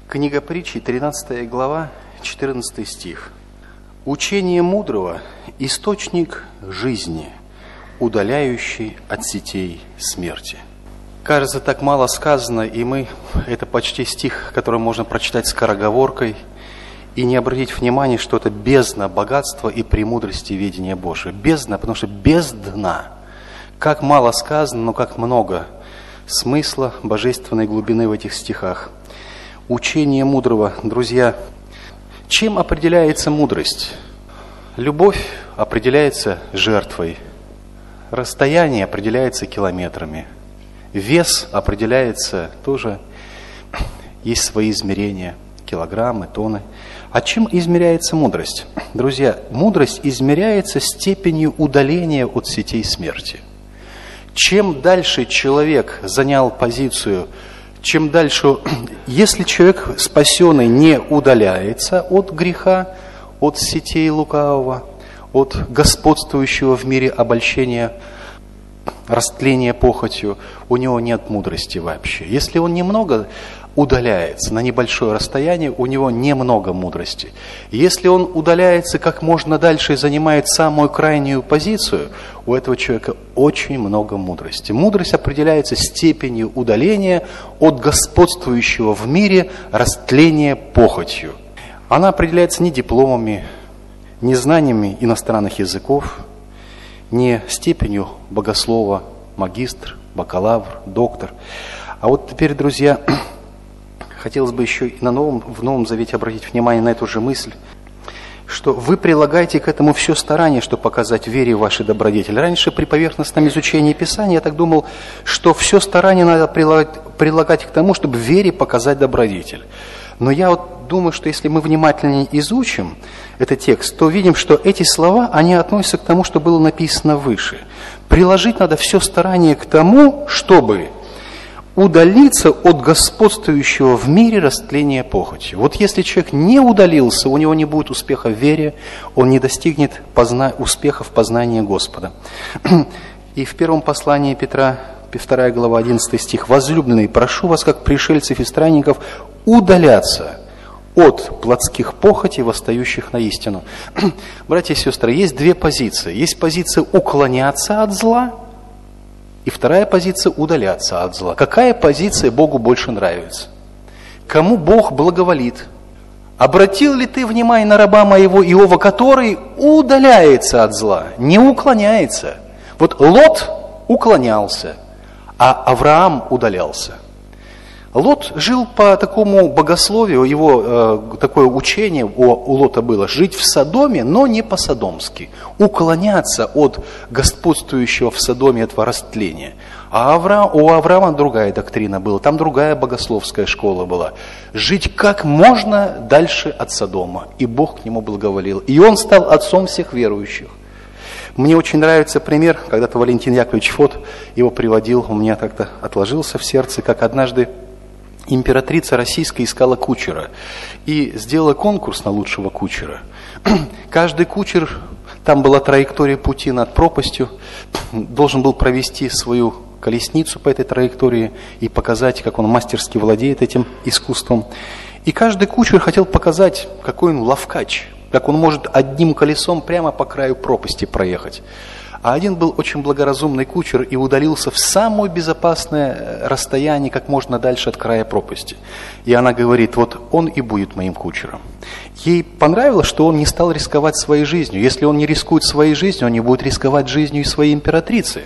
Книга Притчи, 13 глава, 14 стих. «Учение мудрого – источник жизни, удаляющий от сетей смерти». Кажется, так мало сказано, и это почти стих, который можно прочитать скороговоркой и не обратить внимания, что это бездна богатства и премудрости ведения Божия. Бездна, потому что без дна. Как мало сказано, но как много смысла, божественной глубины в этих стихах. Учение мудрого, друзья, чем определяется мудрость? Любовь определяется жертвой, расстояние определяется километрами, вес определяется тоже, есть свои измерения, килограммы, тонны. А чем измеряется мудрость? Друзья, мудрость измеряется степенью удаления от сетей смерти. Чем дальше человек занял позицию, чем дальше, если человек спасенный не удаляется от греха, от сетей лукавого, от господствующего в мире обольщения, растления похотью, у него нет мудрости вообще. Если он немного удаляется на небольшое расстояние, у него немного мудрости. Если он удаляется как можно дальше и занимает самую крайнюю позицию, у этого человека очень много мудрости. Мудрость определяется степенью удаления от господствующего в мире растления похотью. Она определяется не дипломами, не знаниями иностранных языков, не степенью богослова, магистр, бакалавр, доктор. А вот теперь, друзья, хотелось бы еще и в Новом Завете обратить внимание на эту же мысль, что вы прилагаете к этому все старание, чтобы показать вере вашей добродетели. Раньше при поверхностном изучении Писания я так думал, что все старание надо прилагать к тому, чтобы вере показать добродетель. Но я вот думаю, что если мы внимательнее изучим этот текст, то видим, что эти слова, они относятся к тому, что было написано выше. Приложить надо все старание к тому, чтобы удалиться от господствующего в мире растления похотью. Вот если человек не удалился, у него не будет успеха в вере, он не достигнет успеха в познании Господа. И в первом послании Петра, 2 глава, 11 стих: «Возлюбленные, прошу вас, как пришельцев и странников, удаляться от плотских похотей, восстающих на истину». Братья и сестры, есть две позиции. Есть позиция уклоняться от зла, и вторая позиция – удаляться от зла. Какая позиция Богу больше нравится? Кому Бог благоволит? Обратил ли ты внимание на раба моего Иова, который удаляется от зла, не уклоняется? Вот Лот уклонялся, а Авраам удалялся. Лот жил по такому богословию, его такое учение у Лота было: жить в Содоме, но не по-содомски, уклоняться от господствующего в Содоме этого растления. А у Авраама другая доктрина была, там другая богословская школа была. Жить как можно дальше от Содома, и Бог к нему благоволил. И он стал отцом всех верующих. Мне очень нравится пример, когда-то Валентин Яковлевич Фот его приводил, у меня как-то отложился в сердце, как однажды императрица российская искала кучера и сделала конкурс на лучшего кучера. Каждый кучер, там была траектория пути над пропастью, должен был провести свою колесницу по этой траектории и показать, как он мастерски владеет этим искусством. И каждый кучер хотел показать, какой он ловкач, как он может одним колесом прямо по краю пропасти проехать. А один был очень благоразумный кучер и удалился в самое безопасное расстояние, как можно дальше от края пропасти. И она говорит: вот он и будет моим кучером. Ей понравилось, что он не стал рисковать своей жизнью. Если он не рискует своей жизнью, он не будет рисковать жизнью и своей императрицы.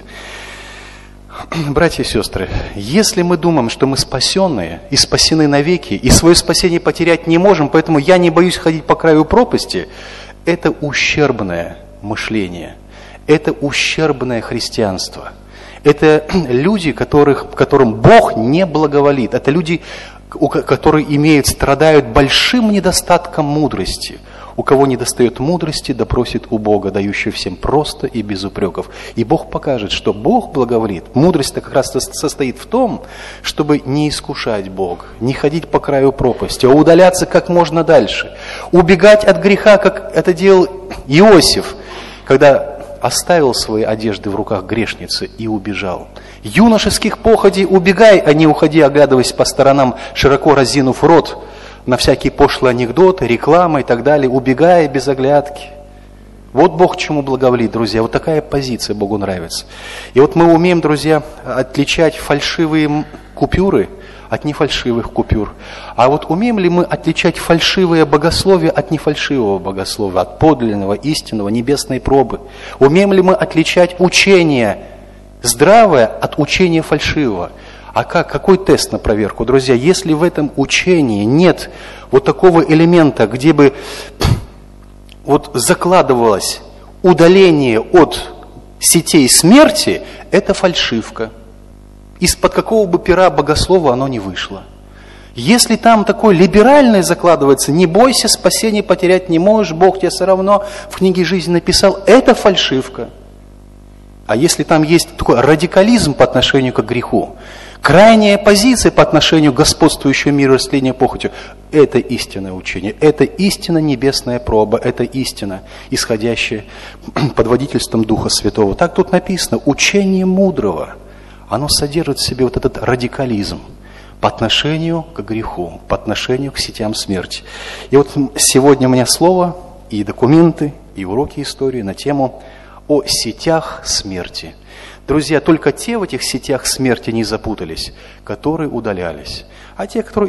Братья и сестры, если мы думаем, что мы спасенные и спасены навеки, и свое спасение потерять не можем, поэтому я не боюсь ходить по краю пропасти, это ущербное мышление. Это ущербное христианство. Это люди, которым Бог не благоволит. Это люди, которые страдают большим недостатком мудрости. У кого недостает мудрости, да просит у Бога, дающего всем просто и без упреков. И Бог покажет, что Бог благоволит. Мудрость-то как раз состоит в том, чтобы не искушать Бога, не ходить по краю пропасти, а удаляться как можно дальше. Убегать от греха, как это делал Иосиф, когда оставил свои одежды в руках грешницы и убежал. Юношеских похотей убегай, а не уходи, оглядываясь по сторонам, широко разинув рот, на всякие пошлые анекдоты, рекламы и так далее, убегая без оглядки. Вот Бог чему благоволит, друзья. Вот такая позиция Богу нравится. И вот мы умеем, друзья, отличать фальшивые купюры от нефальшивых купюр. А вот умеем ли мы отличать фальшивое богословие от нефальшивого богословия, от подлинного, истинного, небесной пробы? Умеем ли мы отличать учение здравое от учения фальшивого? А какой тест на проверку, друзья? Если в этом учении нет вот такого элемента, где бы вот закладывалось удаление от сетей смерти, это фальшивка. Из-под какого бы пера богослова оно не вышло. Если там такое либеральное закладывается, не бойся, спасение потерять не можешь, Бог тебе все равно в книге жизни написал, это фальшивка. А если там есть такой радикализм по отношению к греху, крайняя позиция по отношению к господствующему миру растления похотью, это истинное учение, это истина небесная проба, это истина, исходящая под водительством Духа Святого. Так тут написано, учение мудрого, оно содержит в себе вот этот радикализм по отношению к греху, по отношению к сетям смерти. И вот сегодня у меня слово и документы, и уроки истории на тему о сетях смерти. Друзья, только те в этих сетях смерти не запутались, которые удалялись. А те, кто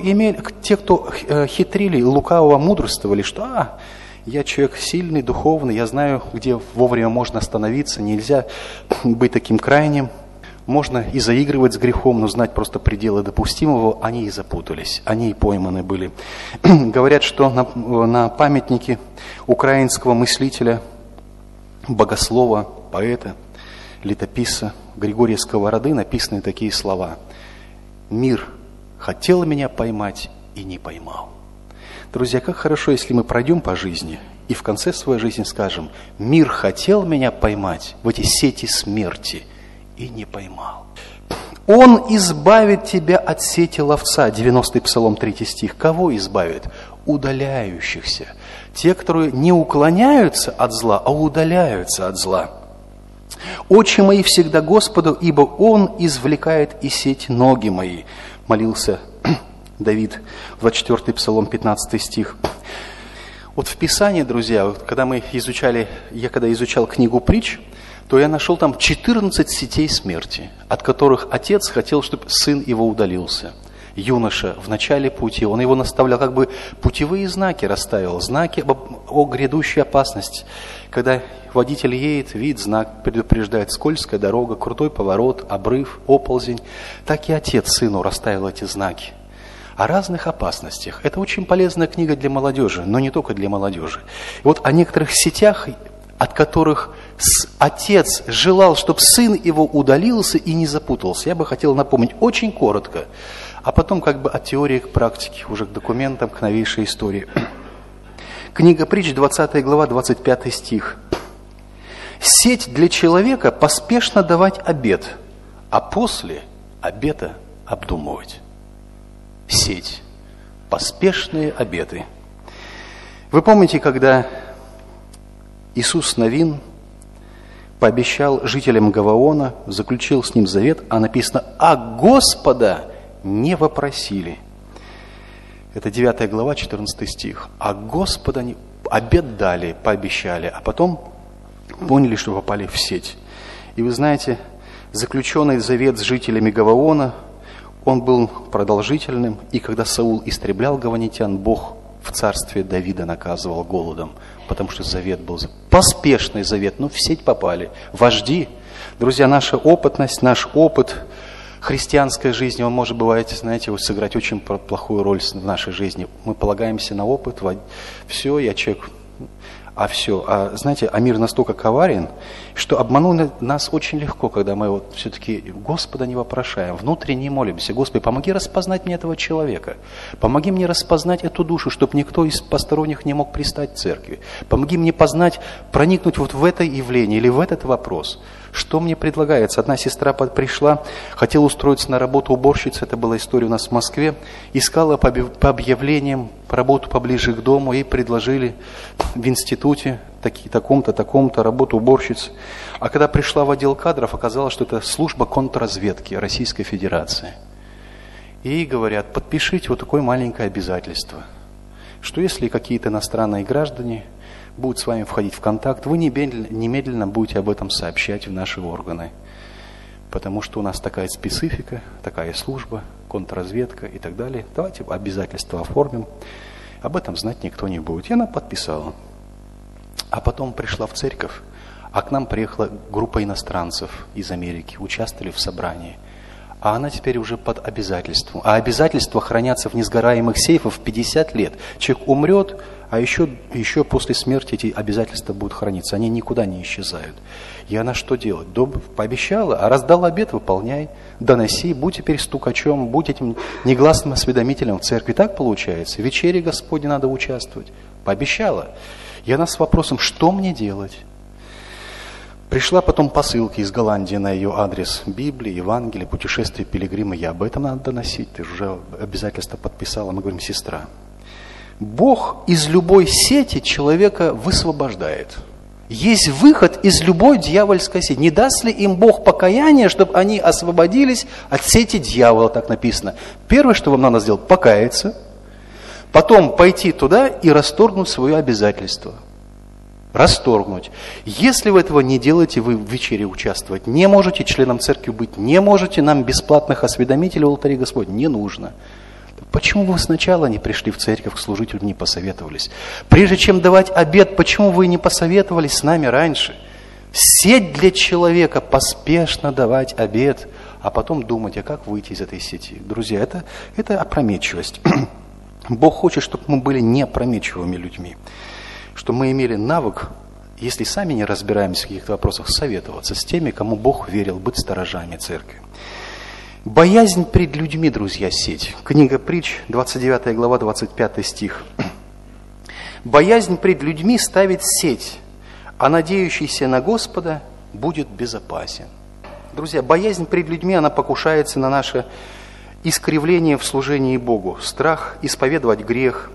хитрили, лукаво мудрствовали, что я человек сильный, духовный, я знаю, где вовремя можно остановиться, нельзя быть таким крайним. Можно и заигрывать с грехом, но знать просто пределы допустимого, они и запутались, они и пойманы были. Говорят, что на памятнике украинского мыслителя, богослова, поэта, летописца Григория Сковороды написаны такие слова. «Мир хотел меня поймать и не поймал». Друзья, как хорошо, если мы пройдем по жизни и в конце своей жизни скажем, «Мир хотел меня поймать в эти сети смерти и не поймал». Он избавит тебя от сети ловца. 90-й Псалом, 3 стих. Кого избавит? Удаляющихся. Те, которые не уклоняются от зла, а удаляются от зла. «Очи мои всегда Господу, ибо Он извлекает из сети ноги мои», молился Давид, 24-й Псалом, 15 стих. Вот в Писании, друзья, когда я изучал книгу притч, то я нашел там 14 сетей смерти, от которых отец хотел, чтобы сын его удалился. Юноша в начале пути, он его наставлял, как бы путевые знаки расставил, знаки о грядущей опасности. Когда водитель едет, видит знак, предупреждает скользкая дорога, крутой поворот, обрыв, оползень. Так и отец сыну расставил эти знаки о разных опасностях. Это очень полезная книга для молодежи, но не только для молодежи. И вот о некоторых сетях, от которых отец желал, чтобы сын его удалился и не запутался. Я бы хотел напомнить очень коротко, а потом как бы от теории к практике, уже к документам, к новейшей истории. Книга притч, 20 глава, 25 стих. «Сеть для человека поспешно давать обет, а после обета обдумывать». Сеть. Поспешные обеты. Вы помните, когда Иисус Навин пообещал жителям Гаваона, заключил с ним завет, а написано, а Господа не вопросили. Это 9 глава, 14 стих. А Господа обет дали, пообещали, а потом поняли, что попали в сеть. И вы знаете, заключенный завет с жителями Гаваона, он был продолжительным, и когда Саул истреблял гаванитян, Бог в царстве Давида наказывал голодом, потому что завет был поспешный завет, но в сеть попали. Вожди, друзья, наша опытность, наш опыт христианской жизни, он может, бывает, знаете, сыграть очень плохую роль в нашей жизни. Мы полагаемся на опыт, все, я человек, знаете, мир настолько коварен, что обмануть нас очень легко, когда мы вот все-таки Господа не вопрошаем, внутренне молимся. Господи, помоги распознать мне этого человека, помоги мне распознать эту душу, чтобы никто из посторонних не мог пристать к церкви. Помоги мне познать, проникнуть вот в это явление или в этот вопрос. Что мне предлагается? Одна сестра пришла, хотела устроиться на работу уборщицей, это была история у нас в Москве, искала по объявлениям работу поближе к дому, ей предложили в институте таком-то работу уборщицы. А когда пришла в отдел кадров, оказалось, что это служба контрразведки Российской Федерации. И ей говорят, подпишите вот такое маленькое обязательство. что если какие-то иностранные граждане будут с вами входить в контакт, вы немедленно будете об этом сообщать в наши органы. Потому что у нас такая специфика, такая служба, контрразведка и так далее. Давайте обязательства оформим. Об этом знать никто не будет. И она подписала. А потом пришла в церковь, а к нам приехала группа иностранцев из Америки, участвовали в собрании. А она теперь уже под обязательством. А обязательства хранятся в несгораемых сейфах 50 лет. Человек умрет, а еще после смерти эти обязательства будут храниться. Они никуда не исчезают. И она что делает? Пообещала, а раздал обет, выполняй, доноси, будь теперь стукачом, будь этим негласным осведомителем в церкви. Так получается. В вечере Господне надо участвовать. Пообещала. И она с вопросом, что мне делать? Пришла потом посылка из Голландии на ее адрес. Библия, Евангелие, путешествие пилигрима. Я об этом надо доносить. Ты же уже обязательство подписала. Мы говорим, сестра, Бог из любой сети человека высвобождает. Есть выход из любой дьявольской сети. Не даст ли им Бог покаяние, чтобы они освободились от сети дьявола, так написано. Первое, что вам надо сделать, покаяться. Потом пойти туда и расторгнуть свое обязательство. Расторгнуть. Если вы этого не делаете, вы в вечере участвовать не можете, членом церкви быть не можете, нам бесплатных осведомителей в алтаре Господня не нужно. Почему вы сначала не пришли в церковь к служителю, не посоветовались? Прежде чем давать обет, почему вы не посоветовались с нами раньше? Сеть для человека, поспешно давать обет, а потом думать, а как выйти из этой сети? Друзья, это опрометчивость. Бог хочет, чтобы мы были неопрометчивыми людьми. Чтобы мы имели навык, если сами не разбираемся в каких-то вопросах, советоваться с теми, кому Бог верил, быть сторожами церкви. Боязнь пред людьми, друзья, сеть. Книга Притч, 29 глава, 25 стих. Боязнь пред людьми ставит сеть, а надеющийся на Господа будет безопасен. Друзья, боязнь пред людьми, она покушается на наше искривление в служении Богу. Страх исповедовать грех.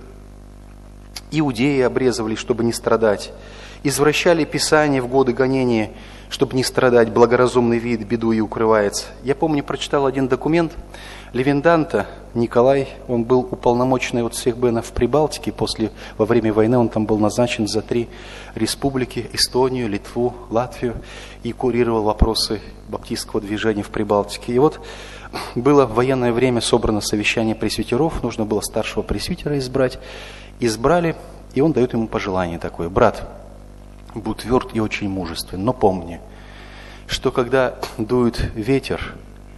Иудеи обрезывались, чтобы не страдать. Извращали Писание в годы гонения, чтобы не страдать. Благоразумный вид беду и укрывается. Я помню, прочитал один документ Левенданта Николай. Он был уполномоченный от всех бенов в Прибалтике. Во время войны он там был назначен за 3 республики: Эстонию, Литву, Латвию. И курировал вопросы баптистского движения в Прибалтике. И вот было в военное время собрано совещание пресвитеров. Нужно было старшего пресвитера избрать. Избрали, и он дает ему пожелание такое: брат, будь тверд и очень мужествен, но помни, что когда дует ветер,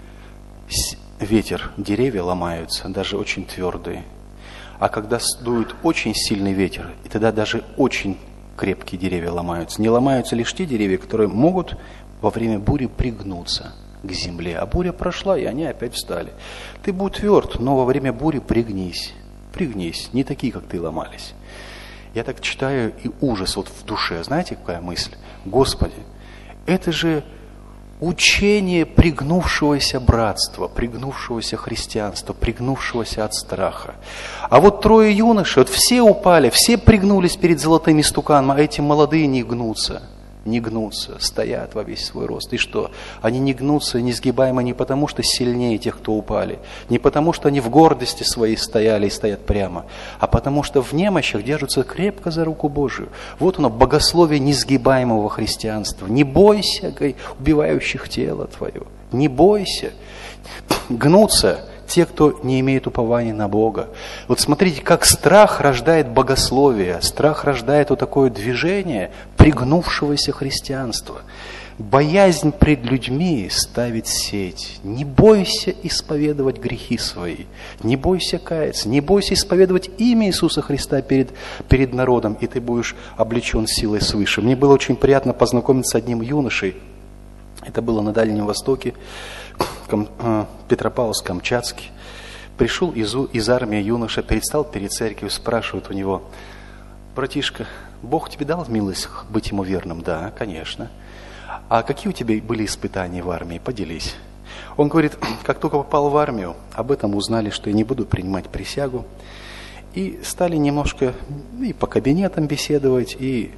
деревья ломаются, даже очень твердые. А когда дует очень сильный ветер, и тогда даже очень крепкие деревья ломаются. Не ломаются лишь те деревья, которые могут во время бури пригнуться к земле. А буря прошла, и они опять встали. Ты будь тверд, но во время бури пригнись. Пригнись, не такие, как ты, ломались. Я так читаю, и ужас вот в душе. Знаете, какая мысль? Господи, это же учение пригнувшегося братства, пригнувшегося христианства, пригнувшегося от страха. А вот 3 юношей, вот все упали, все пригнулись перед золотым истуканом, а эти молодые не гнутся, стоят во весь свой рост. И что? Они не гнутся, не сгибаемы не потому, что сильнее тех, кто упали, не потому, что они в гордости своей стояли и стоят прямо, а потому, что в немощах держатся крепко за руку Божию. Вот оно, богословие несгибаемого христианства. Не бойся, убивающих тело твое. Не бойся. Гнутся те, кто не имеет упования на Бога. Вот смотрите, как страх рождает богословие, страх рождает вот такое движение пригнувшегося христианства. Боязнь пред людьми ставит сеть. Не бойся исповедовать грехи свои, не бойся каяться, не бойся исповедовать имя Иисуса Христа перед народом, и ты будешь облечен силой свыше. Мне было очень приятно познакомиться с одним юношей. Это было на Дальнем Востоке, Петропавловск-Камчатский. Пришел из армии юноша, предстал перед церковью, спрашивает у него: братишка, Бог тебе дал милость быть ему верным? Да, конечно. А какие у тебя были испытания в армии? Поделись. Он говорит: как только попал в армию, об этом узнали, что я не буду принимать присягу. И стали немножко и по кабинетам беседовать, и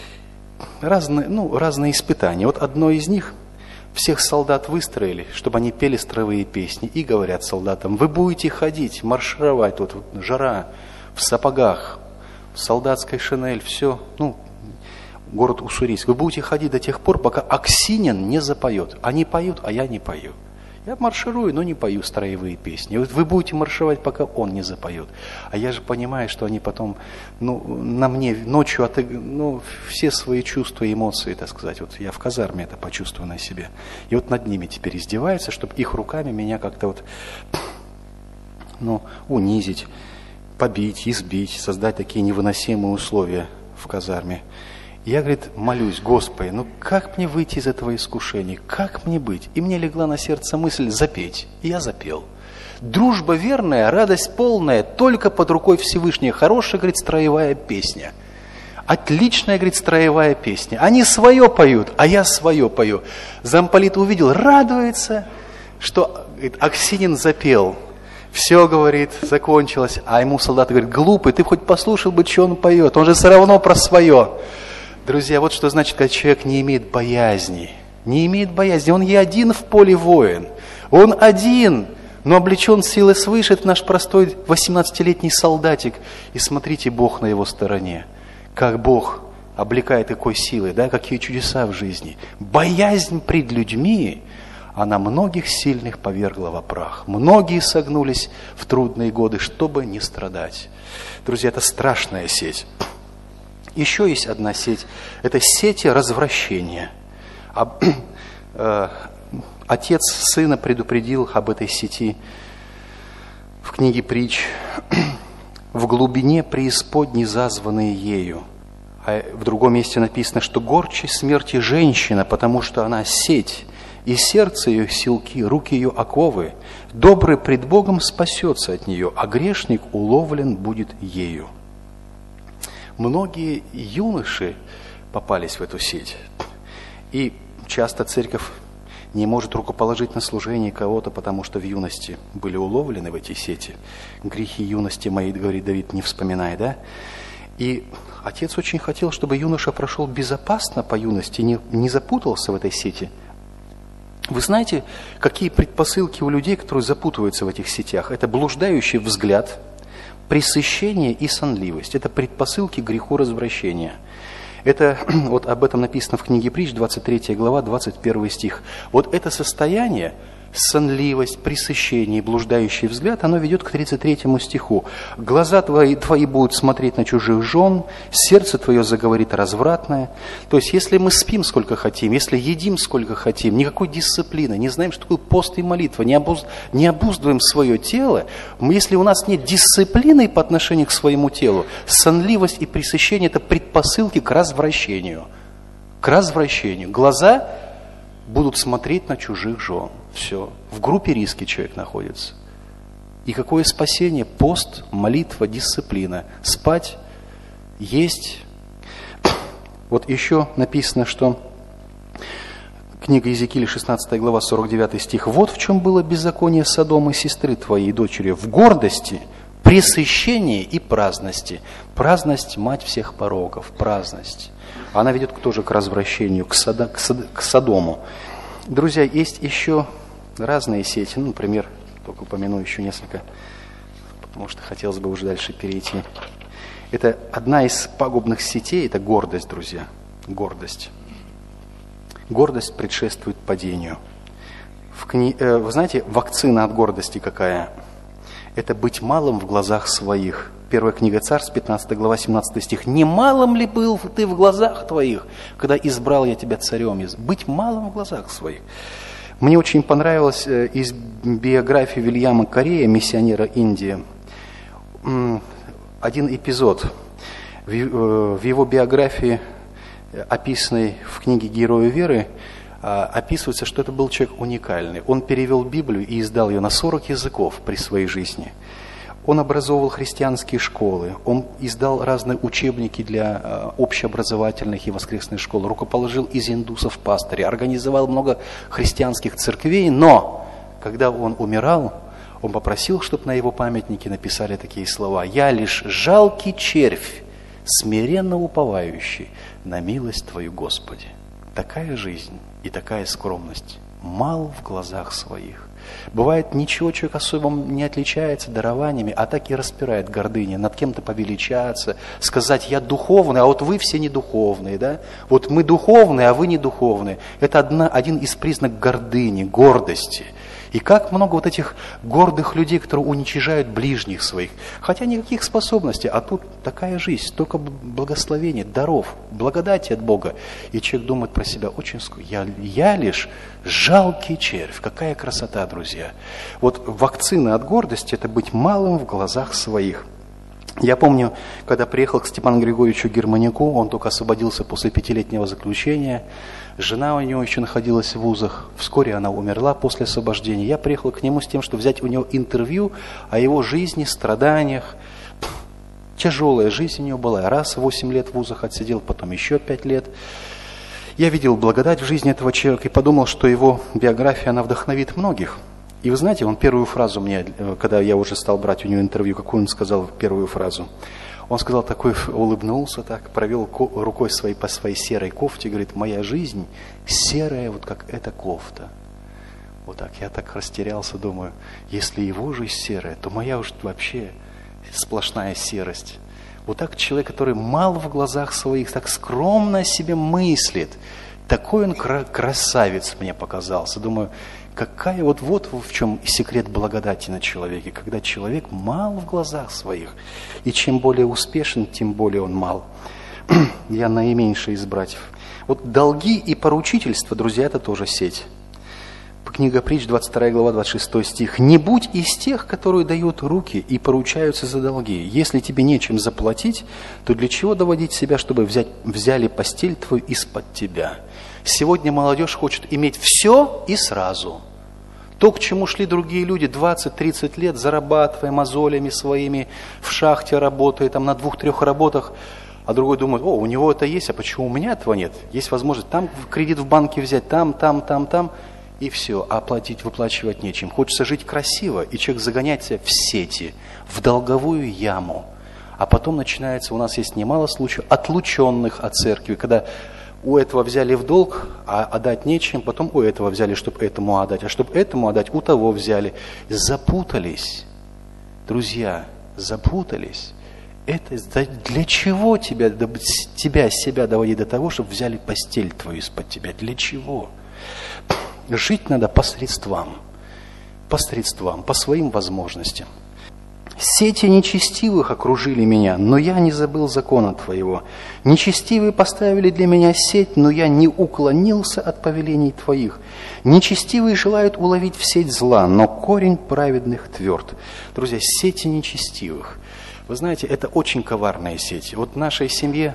разные испытания. Вот одно из них: всех солдат выстроили, чтобы они пели строевые песни, и говорят солдатам: вы будете ходить, маршировать, вот жара, в в сапогах, в солдатской шинель, все, город Уссурийск. Вы будете ходить до тех пор, пока Аксинин не запоет. Они поют, а я не пою. Я марширую, но не пою строевые песни. Вот вы будете маршировать, пока он не запоет. А я же понимаю, что они потом, на мне ночью все свои чувства и эмоции, так сказать, вот я в казарме это почувствую на себе. И вот над ними теперь издеваются, чтобы их руками меня как-то унизить, побить, избить, создать такие невыносимые условия в казарме. Я, говорит, молюсь: Господи, как мне выйти из этого искушения? Как мне быть? И мне легла на сердце мысль запеть. И я запел. Дружба верная, радость полная, только под рукой Всевышнего. Хорошая, говорит, строевая песня. Отличная, говорит, строевая песня. Они свое поют, а я свое пою. Замполит увидел, радуется, что, говорит, Аксинин запел. Все, говорит, закончилось. А ему солдат говорит: глупый, ты хоть послушал бы, что он поет. Он же все равно про свое. Друзья, вот что значит, когда человек не имеет боязни. Не имеет боязни. Он и один в поле воин. Он один, но облечен силой свыше. Это наш простой 18-летний солдатик. И смотрите, Бог на его стороне. Как Бог облекает такой силой, да, какие чудеса в жизни. Боязнь пред людьми, она многих сильных повергла во прах. Многие согнулись в трудные годы, чтобы не страдать. Друзья, это страшная сеть. Еще есть одна сеть. Это сети развращения. Отец сына предупредил об этой сети в книге Притч. В глубине преисподней зазванные ею. А в другом месте написано, что горче смерти женщина, потому что она сеть, и сердце ее силки, руки ее оковы. Добрый пред Богом спасется от нее, а грешник уловлен будет ею. Многие юноши попались в эту сеть. И часто церковь не может рукоположить на служение кого-то, потому что в юности были уловлены в эти сети. Грехи юности моей, говорит Давид, не вспоминай, да? И отец очень хотел, чтобы юноша прошел безопасно по юности, не запутался в этой сети. Вы знаете, какие предпосылки у людей, которые запутываются в этих сетях? Это блуждающий взгляд, пресыщение и сонливость. Это предпосылки к греху развращения. Это, вот об этом написано в книге Притч, 23 глава, 21 стих. Вот это состояние, сонливость, пресыщение, блуждающий взгляд, оно ведет к 33 стиху. Глаза твои будут смотреть на чужих жен, сердце твое заговорит развратное. То есть, если мы спим сколько хотим, если едим сколько хотим, никакой дисциплины, не знаем, что такое пост и молитва, не обуздываем свое тело, если у нас нет дисциплины по отношению к своему телу, сонливость и пресыщение – это предпосылки к развращению. К развращению. Глаза будут смотреть на чужих жен. Все. В группе риска человек находится. И какое спасение? Пост, молитва, дисциплина. Спать, есть. Вот еще написано, что книга Иезекииля, 16 глава, 49 стих. Вот в чем было беззаконие Содома, сестры твоей, дочери. В гордости, пресыщении и праздности. Праздность – мать всех пороков. Праздность. Она ведет тоже к развращению, к Содому. Друзья, есть еще разные сети. Например, только упомяну еще несколько, потому что хотелось бы уже дальше перейти. Это одна из пагубных сетей, это гордость, друзья. Гордость. Гордость предшествует падению. Вы знаете, вакцина от гордости какая? Это быть малым в глазах своих. Первая книга Царств, 15 глава, 17 стих. «Не малым ли был ты в глазах твоих, когда избрал я тебя царем?» Быть малым в глазах своих. Мне очень понравилось из биографии Вильяма Корея, миссионера Индии, один эпизод. В его биографии, описанной в книге «Герои веры», описывается, что это был человек уникальный. Он перевел Библию и издал ее на 40 языков при своей жизни. Он образовывал христианские школы, он издал разные учебники для общеобразовательных и воскресных школ, рукоположил из индусов пастырей, организовал много христианских церквей, но когда он умирал, он попросил, чтобы на его памятнике написали такие слова: «Я лишь жалкий червь, смиренно уповающий на милость Твою, Господи». Такая жизнь и такая скромность. Мал в глазах своих. Бывает, ничего человек особо не отличается дарованиями, а так и распирает гордыня, над кем-то повеличаться, сказать: я духовный, а вот вы все не духовные, да? Вот мы духовные, а вы не духовные. Это один из признаков гордыни, гордости. И как много вот этих гордых людей, которые уничижают ближних своих. Хотя никаких способностей, а тут такая жизнь, только благословение, даров, благодати от Бога. И человек думает про себя очень скоро: я лишь жалкий червь. Какая красота, друзья. Вот вакцина от гордости – это быть малым в глазах своих. Я помню, когда приехал к Степану Григорьевичу Германяку, он только освободился после 5-летнего заключения. Жена у него еще находилась в вузах. Вскоре она умерла после освобождения. Я приехал к нему с тем, чтобы взять у него интервью о его жизни, страданиях. Тяжелая жизнь у него была. Раз 8 лет в вузах отсидел, потом еще 5 лет. Я видел благодать в жизни этого человека и подумал, что его биография, она вдохновит многих. И вы знаете, он первую фразу мне, когда я уже стал брать у него интервью, какую он сказал первую фразу? Он сказал такой, улыбнулся так, провел рукой своей по своей серой кофте, говорит: моя жизнь серая, вот как эта кофта. Вот так, я так растерялся, думаю, если его жизнь серая, то моя уж вообще сплошная серость. Вот так человек, который мал в глазах своих, так скромно о себе мыслит, такой он красавец мне показался. Думаю, какая вот в чем секрет благодати на человеке, когда человек мал в глазах своих. И чем более успешен, тем более он мал. Я наименьший из братьев. Вот долги и поручительство, друзья, это тоже сеть. Книга Притч, 22 глава, 26 стих. «Не будь из тех, которые дают руки и поручаются за долги. Если тебе нечем заплатить, то для чего доводить себя, чтобы взяли постель твою из-под тебя?» Сегодня молодежь хочет иметь все и сразу. То, к чему шли другие люди 20-30 лет, зарабатывая мозолями своими, в шахте работая, там на 2-3 работах, а другой думает: о, у него это есть, а почему у меня этого нет? Есть возможность там кредит в банке взять, там, и все, а выплачивать нечем. Хочется жить красиво, и человек загоняет себя в сети, в долговую яму. А потом начинается, у нас есть немало случаев отлученных от церкви, когда у этого взяли в долг, а отдать нечем, потом у этого взяли, чтобы этому отдать, а чтобы этому отдать, у того взяли. Запутались. Друзья, запутались. Это для чего себя доводить до того, чтобы взяли постель твою из-под тебя? Для чего? Жить надо по средствам, по своим возможностям. Сети нечестивых окружили меня, но я не забыл закона твоего. Нечестивые поставили для меня сеть, но я не уклонился от повелений твоих. Нечестивые желают уловить в сеть зла, но корень праведных тверд. Друзья, сети нечестивых. Вы знаете, это очень коварные сети. Вот в нашей семье,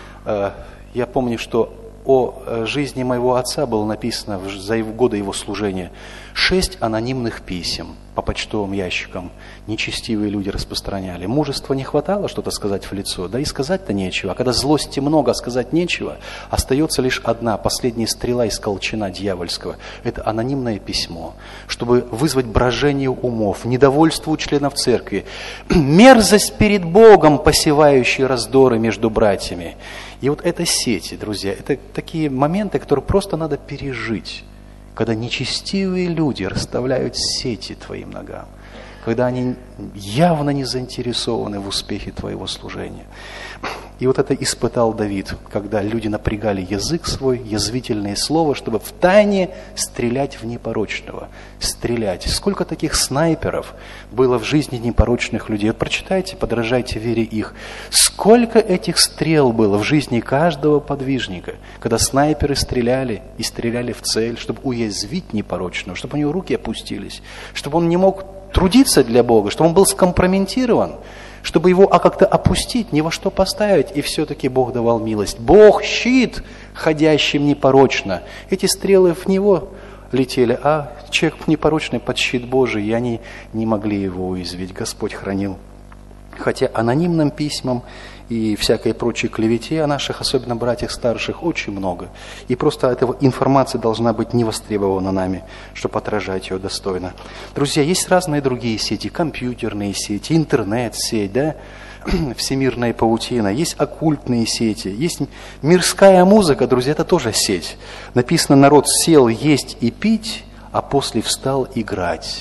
я помню, что о жизни моего отца было написано за годы его служения 6 анонимных писем по почтовым ящикам. Нечестивые люди распространяли. Мужества не хватало что-то сказать в лицо, да и сказать-то нечего. А когда злости много, а сказать нечего, остается лишь одна, последняя стрела из колчана дьявольского. Это анонимное письмо, чтобы вызвать брожение умов, недовольство у членов церкви, мерзость перед Богом, посевающие раздоры между братьями. И вот это сети, друзья, это такие моменты, которые просто надо пережить, когда нечестивые люди расставляют сети твоим ногам, когда они явно не заинтересованы в успехе твоего служения. И вот это испытал Давид, когда люди напрягали язык свой, язвительное слово, чтобы втайне стрелять в непорочного. Стрелять. Сколько таких снайперов было в жизни непорочных людей. Вот прочитайте, подражайте вере их. Сколько этих стрел было в жизни каждого подвижника, когда снайперы стреляли и стреляли в цель, чтобы уязвить непорочного, чтобы у него руки опустились, чтобы он не мог трудиться для Бога, чтобы он был скомпрометирован, чтобы его как-то опустить, ни во что поставить, и все-таки Бог давал милость. Бог щит, ходящим непорочно. Эти стрелы в него летели, а человек непорочный под щит Божий, и они не могли его уязвить. Господь хранил. Хотя анонимным письмам и всякой прочей клевете о наших, особенно братьях старших, очень много. И просто эта информация должна быть не востребована нами, чтобы отражать ее достойно. Друзья, есть разные другие сети, компьютерные сети, интернет-сеть, да? Всемирная паутина, есть оккультные сети, есть мирская музыка, друзья, это тоже сеть. Написано: народ сел есть и пить, а после встал играть.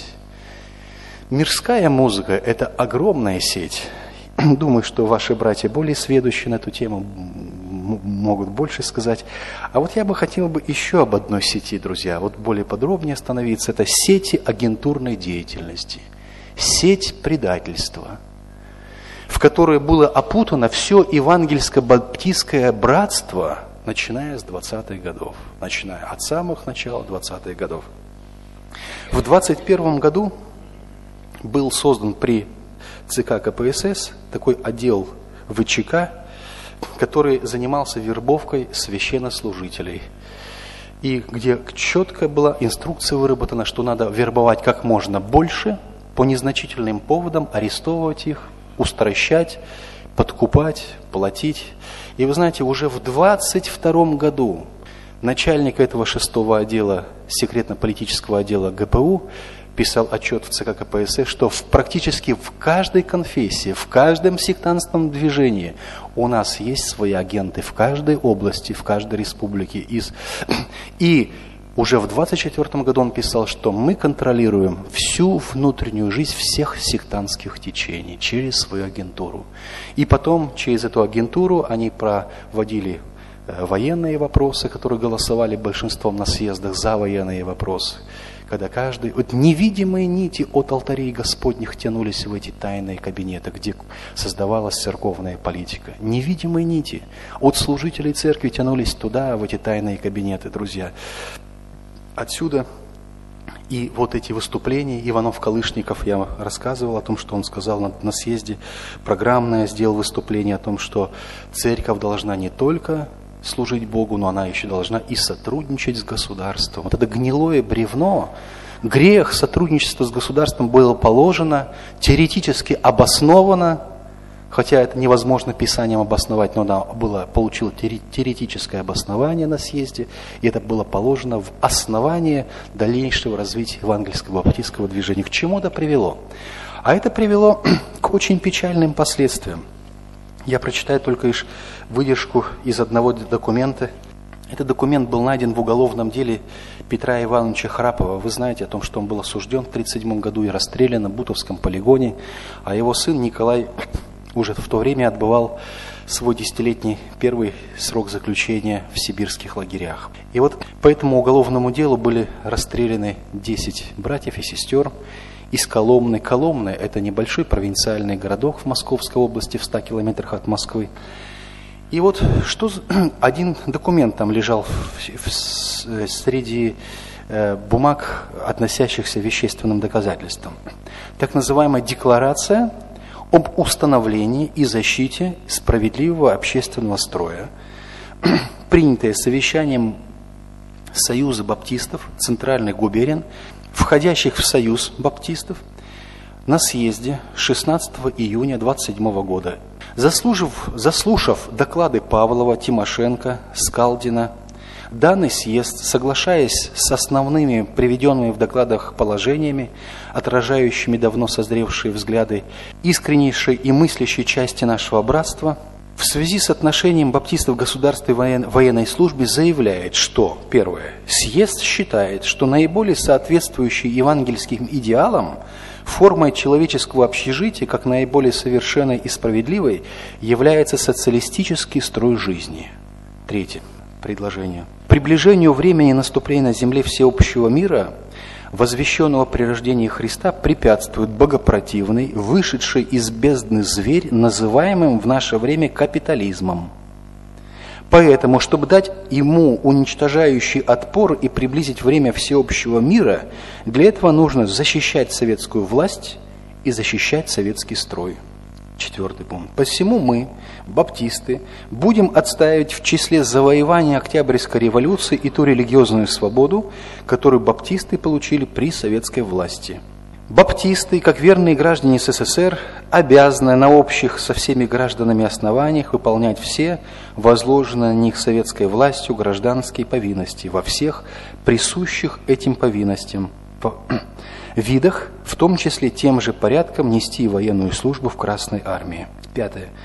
Мирская музыка – это огромная сеть. Думаю, что ваши братья более сведущие на эту тему, могут больше сказать. А вот я бы хотел еще об одной сети, друзья, вот более подробнее остановиться. Это сети агентурной деятельности, сеть предательства, в которой было опутано все евангельско-баптистское братство, начиная с 20-х годов, начиная от самых начала 20-х годов. В 21 году был создан при ЦК КПСС такой отдел ВЧК, который занимался вербовкой священнослужителей. И где четко была инструкция выработана, что надо вербовать как можно больше, по незначительным поводам арестовывать их, устращать, подкупать, платить. И вы знаете, уже в 22 году начальник этого 6-го отдела, секретно-политического отдела ГПУ, писал отчет в ЦК КПСС, что практически в каждой конфессии, в каждом сектантском движении у нас есть свои агенты в каждой области, в каждой республике. И уже в 24 году он писал, что мы контролируем всю внутреннюю жизнь всех сектантских течений через свою агентуру. И потом через эту агентуру они проводили военные вопросы, которые голосовали большинством на съездах за военные вопросы. Когда каждый, вот невидимые нити от алтарей Господних тянулись в эти тайные кабинеты, где создавалась церковная политика. Невидимые нити от служителей церкви тянулись туда, в эти тайные кабинеты, друзья. Отсюда и вот эти выступления, Иванов-Калышников, я рассказывал о том, что он сказал на съезде, программное сделал выступление о том, что церковь должна не только служить Богу, но она еще должна и сотрудничать с государством. Вот это гнилое бревно, грех сотрудничества с государством было положено, теоретически обосновано, хотя это невозможно Писанием обосновать, но оно получило теоретическое обоснование на съезде, и это было положено в основание дальнейшего развития евангельского баптистского движения. К чему это привело? А это привело к очень печальным последствиям. Я прочитаю только лишь выдержку из одного документа. Этот документ был найден в уголовном деле Петра Ивановича Храпова. Вы знаете о том, что он был осужден в 1937 году и расстрелян на Бутовском полигоне, а его сын Николай уже в то время отбывал свой 10-летний первый срок заключения в сибирских лагерях. И вот по этому уголовному делу были расстреляны 10 братьев и сестер из Коломны. Коломны – это небольшой провинциальный городок в Московской области, в 100 километрах от Москвы. И вот что один документ там лежал среди бумаг, относящихся к вещественным доказательствам. Так называемая декларация об установлении и защите справедливого общественного строя, принятая совещанием Союза баптистов центральных губерний, входящих в Союз баптистов, на съезде 16 июня 1927 года. Заслушав доклады Павлова, Тимошенко, Скалдина, данный съезд, соглашаясь с основными приведенными в докладах положениями, отражающими давно созревшие взгляды искреннейшей и мыслящей части нашего братства, в связи с отношением баптистов к государственной военной службе заявляет, что, первое, съезд считает, что наиболее соответствующей евангельским идеалам формой человеческого общежития, как наиболее совершенной и справедливой, является социалистический строй жизни. Третье предложение. Приближению времени наступления на земле всеобщего мира, возвещенного при рождении Христа, препятствует богопротивный, вышедший из бездны зверь, называемым в наше время капитализмом. Поэтому, чтобы дать ему уничтожающий отпор и приблизить время всеобщего мира, для этого нужно защищать советскую власть и защищать советский строй. Четвертый пункт. Посему мы, баптисты, будем отстаивать в числе завоевания Октябрьской революции и ту религиозную свободу, которую баптисты получили при советской власти. Баптисты, как верные граждане СССР, обязаны на общих со всеми гражданами основаниях выполнять все возложенные на них советской властью гражданские повинности во всех присущих этим повинностям видах, в том числе тем же порядком нести военную службу в Красной армии. Пятое.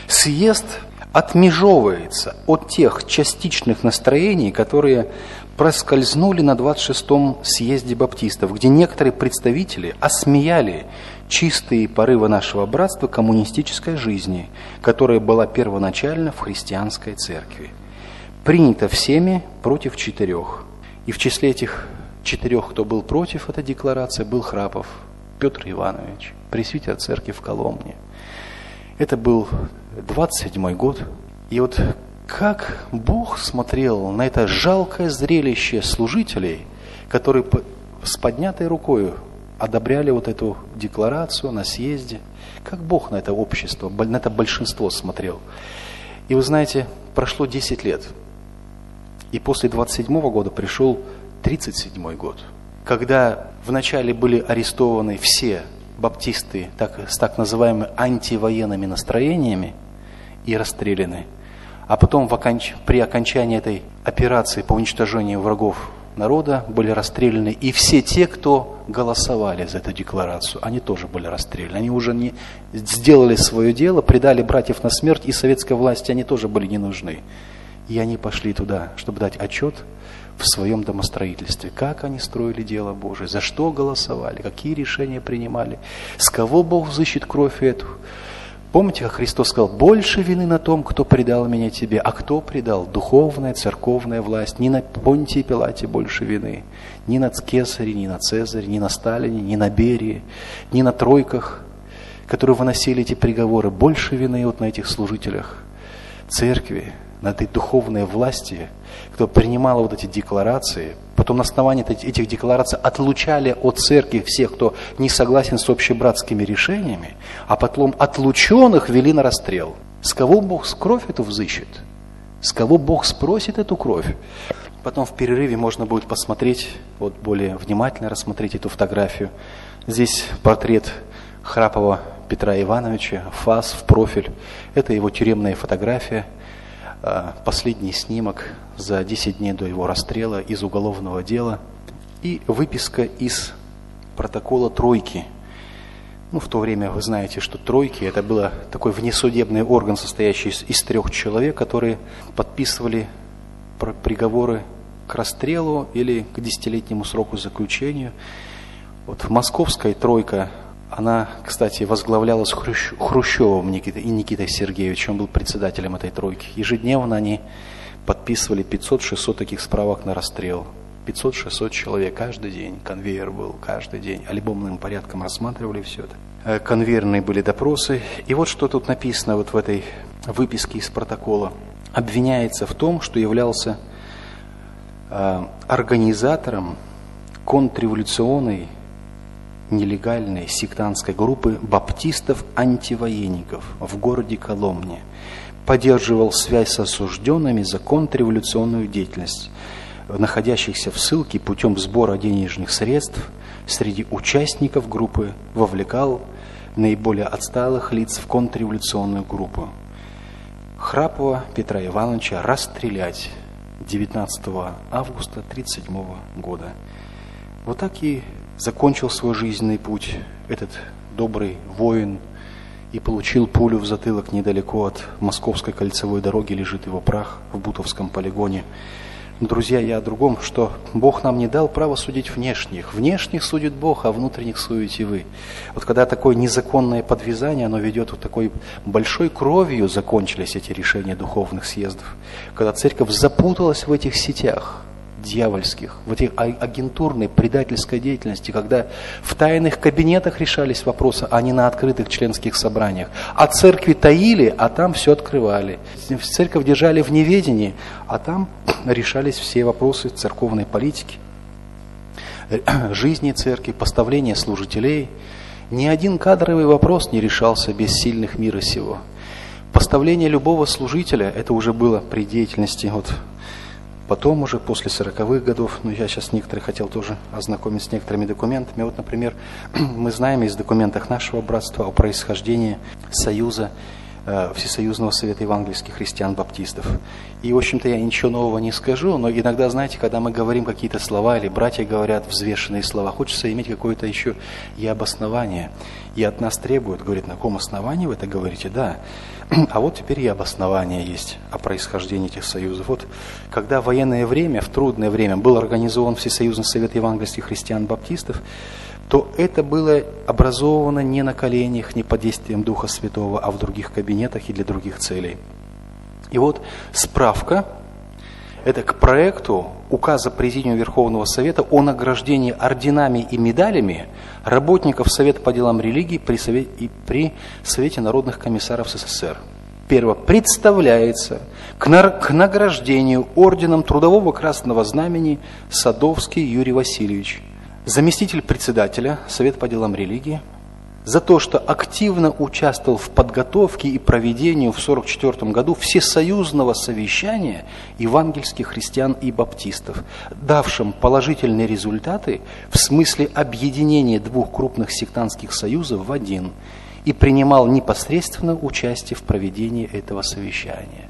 Съезд отмежевывается от тех частичных настроений, которые проскользнули на 26-м съезде баптистов, где некоторые представители осмеяли чистые порывы нашего братства коммунистической жизни, которая была первоначально в христианской церкви. Принято всеми против 4. И в числе этих 4, кто был против этой декларации, был Храпов Петр Иванович, пресвитер церкви в Коломне. Это был 27-й год. И вот как Бог смотрел на это жалкое зрелище служителей, которые с поднятой рукой одобряли вот эту декларацию на съезде, как Бог на это общество, на это большинство смотрел. И вы знаете, прошло 10 лет, и после 27-го года пришел 37-й год, когда вначале были арестованы все баптисты с так называемыми антивоенными настроениями и расстреляны, а потом при окончании этой операции по уничтожению врагов народа были расстреляны и все те, кто голосовали за эту декларацию, они тоже были расстреляны. Они уже не сделали свое дело, предали братьев на смерть, и советской власти они тоже были не нужны. И они пошли туда, чтобы дать отчет в своем домостроительстве, как они строили дело Божие, за что голосовали, какие решения принимали, с кого Бог взыщет кровь эту. Помните, как Христос сказал: больше вины на том, кто предал меня тебе. А кто предал? Духовная, церковная власть. Не на Понтии Пилате больше вины, ни на Кесаре, ни на Цезаре, ни на Сталине, ни на Берии, ни на тройках, которые выносили эти приговоры. Больше вины вот на этих служителях церкви, на этой духовной власти, кто принимал вот эти декларации, потом на основании этих деклараций отлучали от церкви всех, кто не согласен с общебратскими решениями, а потом отлученных вели на расстрел. С кого Бог кровь эту взыщет? С кого Бог спросит эту кровь? Потом в перерыве можно будет посмотреть, вот более внимательно рассмотреть эту фотографию. Здесь портрет Храпова Петра Ивановича, фас в профиль. Это его тюремная фотография. Последний снимок за 10 дней до его расстрела из уголовного дела и выписка из протокола тройки. В то время вы знаете, что тройки — это был такой внесудебный орган, состоящий из 3 человек, которые подписывали приговоры к расстрелу или к 10-летнему сроку заключения. Вот московская тройка, она, кстати, возглавлялась Хрущевым Никитой Сергеевичем, он был председателем этой тройки. Ежедневно они подписывали 500-600 таких справок на расстрел. 500-600 человек каждый день. Конвейер был каждый день. Альбомным порядком рассматривали все это. Конвейерные были допросы. И вот что тут написано вот в этой выписке из протокола. Обвиняется в том, что являлся организатором контрреволюционной нелегальной сектантской группы баптистов-антивоенников в городе Коломне, поддерживал связь с осужденными за контрреволюционную деятельность, находящихся в ссылке путем сбора денежных средств среди участников группы, вовлекал наиболее отсталых лиц в контрреволюционную группу. Храпова Петра Ивановича расстрелять 19 августа 1937 года. Вот так и закончил свой жизненный путь этот добрый воин и получил пулю в затылок. Недалеко от Московской кольцевой дороги лежит его прах в Бутовском полигоне. Друзья, я о другом, что Бог нам не дал право судить внешних. Внешних судит Бог, а внутренних судите вы. Вот когда такое незаконное подвязание, оно ведет вот такой большой кровью, закончились эти решения духовных съездов. Когда церковь запуталась в этих сетях дьявольских, в этой агентурной, предательской деятельности, когда в тайных кабинетах решались вопросы, а не на открытых членских собраниях. А церкви таили, а там все открывали. Церковь держали в неведении, а там решались все вопросы церковной политики, жизни церкви, поставления служителей. Ни один кадровый вопрос не решался без сильных мира сего. Поставление любого служителя, это уже было при деятельности потом уже, после 40-х годов, я сейчас некоторые хотел тоже ознакомить с некоторыми документами. Вот, например, мы знаем из документов нашего братства о происхождении союза Всесоюзного совета евангельских христиан-баптистов. И, в общем-то, я ничего нового не скажу, но иногда, знаете, когда мы говорим какие-то слова, или братья говорят взвешенные слова, хочется иметь какое-то еще и обоснование. И от нас требуют, говорит, на каком основании вы это говорите? Да. А вот теперь и обоснование есть о происхождении этих союзов. Вот когда в военное время, в трудное время был организован Всесоюзный совет евангельских христиан-баптистов, то это было образовано не на коленях, не под действием Духа Святого, а в других кабинетах и для других целей. И вот справка, это к проекту указа Президиума Верховного Совета о награждении орденами и медалями работников Совета по делам религии при Совете народных комиссаров СССР. Первое. Представляется к награждению орденом Трудового Красного Знамени Садовский Юрий Васильевич, заместитель председателя Совета по делам религии, за то, что активно участвовал в подготовке и проведении в 1944 году всесоюзного совещания евангельских христиан и баптистов, давшим положительные результаты в смысле объединения двух крупных сектантских союзов в один, и принимал непосредственно участие в проведении этого совещания.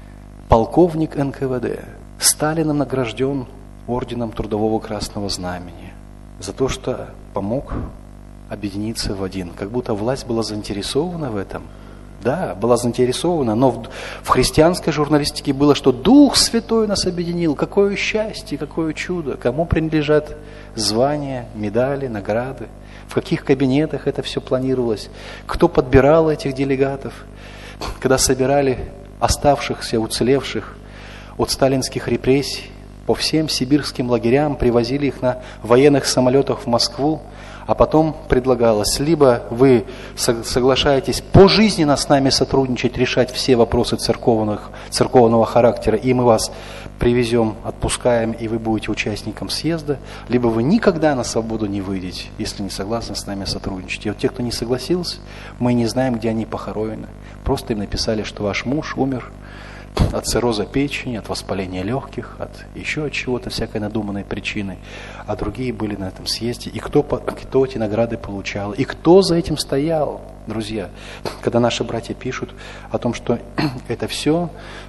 Полковник НКВД Сталином награжден орденом Трудового Красного Знамени за то, что помог объединиться в один. Как будто власть была заинтересована в этом. Да, была заинтересована, но в христианской журналистике было, что Дух Святой нас объединил. Какое счастье, какое чудо. Кому принадлежат звания, медали, награды. В каких кабинетах это все планировалось. Кто подбирал этих делегатов. Когда собирали оставшихся, уцелевших от сталинских репрессий по всем сибирским лагерям, привозили их на военных самолетах в Москву, а потом предлагалось, либо вы соглашаетесь пожизненно с нами сотрудничать, решать все вопросы церковного характера, и мы вас привезем, отпускаем, и вы будете участником съезда, либо вы никогда на свободу не выйдете, если не согласны с нами сотрудничать. И вот те, кто не согласился, мы не знаем, где они похоронены. Просто им написали, что ваш муж умер от цирроза печени, от воспаления легких, от еще от чего-то, всякой надуманной причины. А другие были на этом съезде. И кто эти награды получал, и кто за этим стоял, друзья. Когда наши братья пишут о том, что это все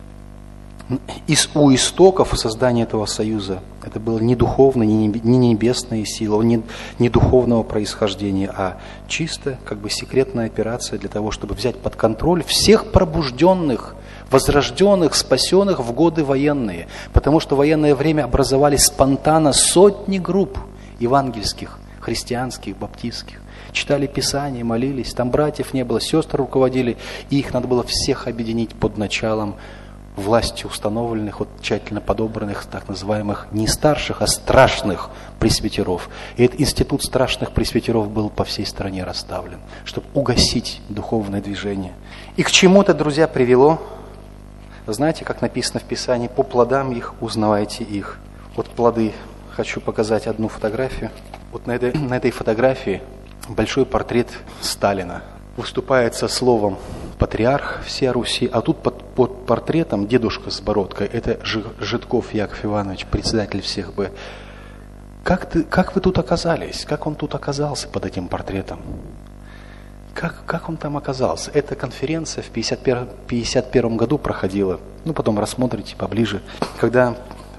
у истоков создания этого союза, это было не духовная, не небесная сила, не духовного происхождения, а чисто как бы секретная операция для того, чтобы взять под контроль всех пробужденных, возрожденных, спасенных в годы военные. Потому что в военное время образовались спонтанно сотни групп евангельских, христианских, баптистских. Читали Писание, молились, там братьев не было, сестры руководили, и их надо было всех объединить под началом властью установленных, вот, тщательно подобранных, так называемых не старших, а страшных пресвитеров. И этот институт страшных пресвитеров был по всей стране расставлен, чтобы угасить духовное движение. И к чему это, друзья, привело? Знаете, как написано в Писании, по плодам их узнавайте их. Вот плоды. Хочу показать одну фотографию. Вот на этой фотографии большой портрет Сталина. Выступает со словом патриарх всей Руси, а тут под портретом дедушка с бородкой. Это Житков Яков Иванович, председатель всех Б. Как вы тут оказались? Как он тут оказался под этим портретом? Как он там оказался? Эта конференция в 1951 году проходила. Ну, потом рассмотрите поближе. Когда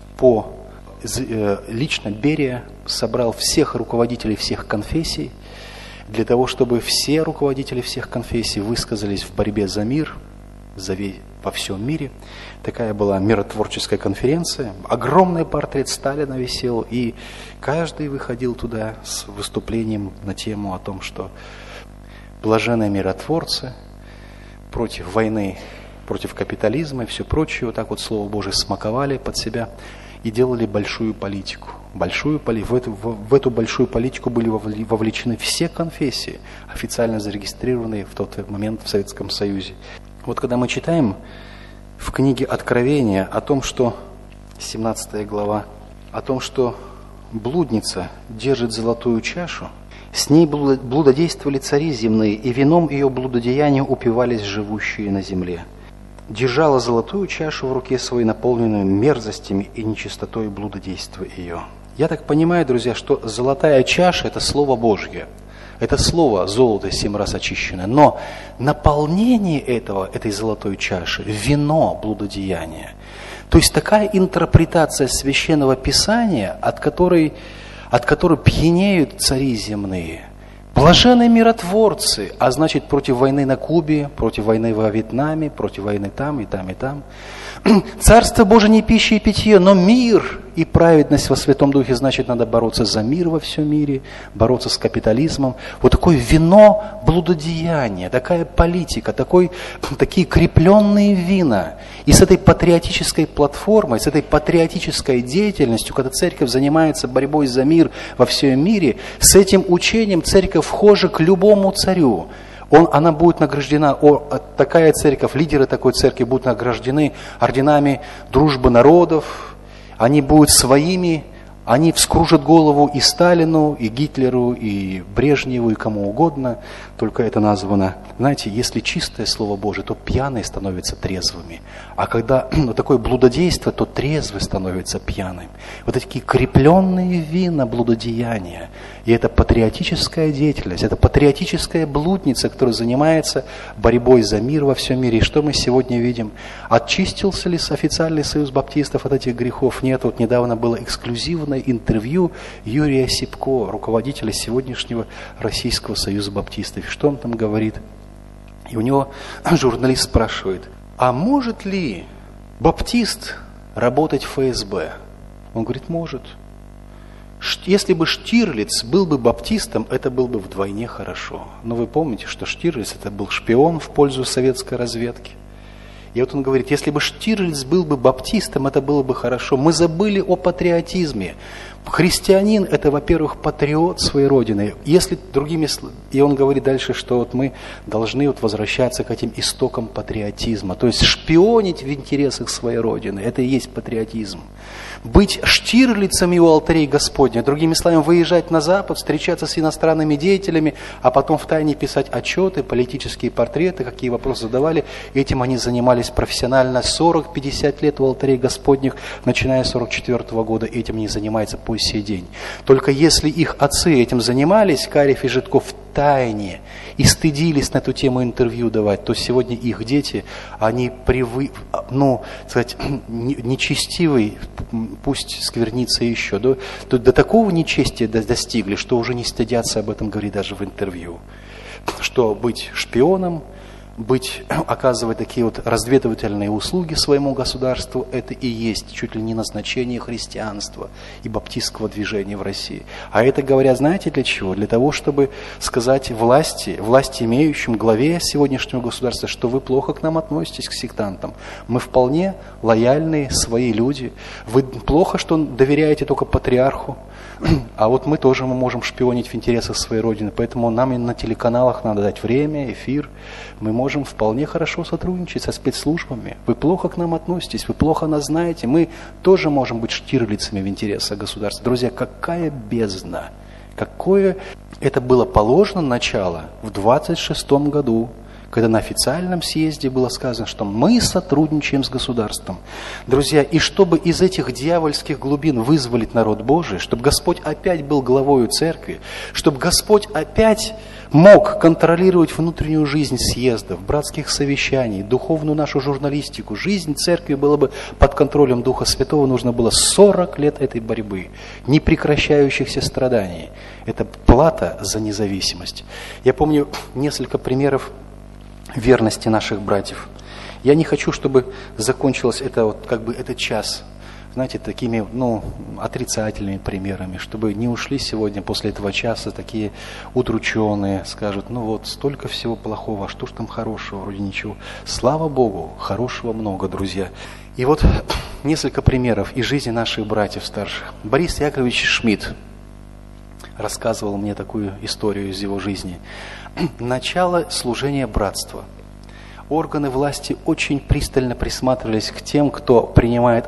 лично Берия собрал всех руководителей всех конфессий, для того, чтобы все руководители всех конфессий высказались в борьбе за мир во всем мире. Такая была миротворческая конференция. Огромный портрет Сталина висел, и каждый выходил туда с выступлением на тему о том, что блаженные миротворцы против войны, против капитализма и все прочее. Вот так вот Слово Божие смаковали под себя и делали большую политику. В эту большую политику были вовлечены все конфессии, официально зарегистрированные в тот момент в Советском Союзе. Вот когда мы читаем в книге Откровения о том, что, 17 глава, о том, что блудница держит золотую чашу, с ней блудодействовали цари земные, и вином ее блудодеяния упивались живущие на земле. Держала золотую чашу в руке своей, наполненную мерзостями и нечистотой блудодейства ее. Я так понимаю, друзья, что золотая чаша – это Слово Божье. Это слово «золото 7 раз очищенное». Но наполнение этой золотой чаши – вино блудодеяния. То есть такая интерпретация Священного Писания, от которой пьянеют цари земные. Блаженные миротворцы, а значит против войны на Кубе, против войны во Вьетнаме, против войны там и там и там. Царство Божие не пища и питье, но мир и праведность во Святом Духе, значит, надо бороться за мир во всем мире, бороться с капитализмом. Вот такое вино блудодеяния, такая политика, такие крепленные вина. И с этой патриотической платформой, с этой патриотической деятельностью, когда церковь занимается борьбой за мир во всем мире, с этим учением церковь вхожа к любому царю. Она будет награждена, такая церковь, лидеры такой церкви будут награждены орденами дружбы народов, они будут своими, они вскружат голову и Сталину, и Гитлеру, и Брежневу, и кому угодно, только это названо. Знаете, если чистое Слово Божие, то пьяные становятся трезвыми, а когда такое блудодейство, то трезвый становится пьяным. Вот такие крепленные вина блудодеяния, и это патриотическая деятельность, это патриотическая блудница, которая занимается борьбой за мир во всем мире. И что мы сегодня видим? Очистился ли официальный союз баптистов от этих грехов? Нет, вот недавно было эксклюзивное интервью Юрия Сипко, руководителя сегодняшнего Российского союза баптистов. Что он там говорит? И у него журналист спрашивает, а может ли баптист работать в ФСБ? Он говорит, может. Если бы Штирлиц был бы баптистом, это было бы вдвойне хорошо. Но вы помните, что Штирлиц это был шпион в пользу советской разведки. И вот он говорит, если бы Штирлиц был бы баптистом, это было бы хорошо. Мы забыли о патриотизме. Христианин – это, во-первых, патриот своей Родины. И он говорит дальше, что вот мы должны возвращаться к этим истокам патриотизма. То есть шпионить в интересах своей Родины – это и есть патриотизм. Быть штирлицами у алтарей Господня, другими словами, выезжать на Запад, встречаться с иностранными деятелями, а потом втайне писать отчеты, политические портреты, какие вопросы задавали. Этим они занимались профессионально 40-50 лет у алтарей Господних, начиная с 1944 года, этим они занимаются по сей день. Только если их отцы этим занимались, Карев и Житков, в тайне и стыдились на эту тему интервью давать, то сегодня их дети, они нечестивый, пусть сквернится еще, до такого нечестия достигли, что уже не стыдятся об этом говорить даже в интервью. Что быть шпионом, оказывать такие вот разведывательные услуги своему государству, это и есть чуть ли не назначение христианства и баптистского движения в России. А это говорят, знаете, для чего? Для того, чтобы сказать власти имеющим, главе сегодняшнего государства, что вы плохо к нам относитесь, к сектантам. Мы вполне лояльные, свои люди. Вы плохо, что доверяете только патриарху. А вот мы тоже можем шпионить в интересах своей Родины, поэтому нам и на телеканалах надо дать время, эфир. Мы можем вполне хорошо сотрудничать со спецслужбами. Вы плохо к нам относитесь, вы плохо нас знаете. Мы тоже можем быть штирлицами в интересах государства. Друзья, какая бездна! Какое это было положено начало в 26 году, когда на официальном съезде было сказано, что мы сотрудничаем с государством. Друзья, и чтобы из этих дьявольских глубин вызволить народ Божий, чтобы Господь опять был главою церкви, чтобы Господь опять мог контролировать внутреннюю жизнь съездов, братских совещаний, духовную нашу журналистику, жизнь церкви была бы под контролем Духа Святого, нужно было 40 лет этой борьбы, непрекращающихся страданий. Это плата за независимость. Я помню несколько примеров верности наших братьев. Я не хочу, чтобы закончилось этот час, знаете, такими, отрицательными примерами, чтобы не ушли сегодня после этого часа такие удрученные, скажут, столько всего плохого, а что ж там хорошего, вроде ничего. Слава Богу, хорошего много, друзья. И вот несколько примеров из жизни наших братьев старших. Борис Яковлевич Шмидт рассказывал мне такую историю из его жизни. Начало служения братства. Органы власти очень пристально присматривались к тем, кто принимает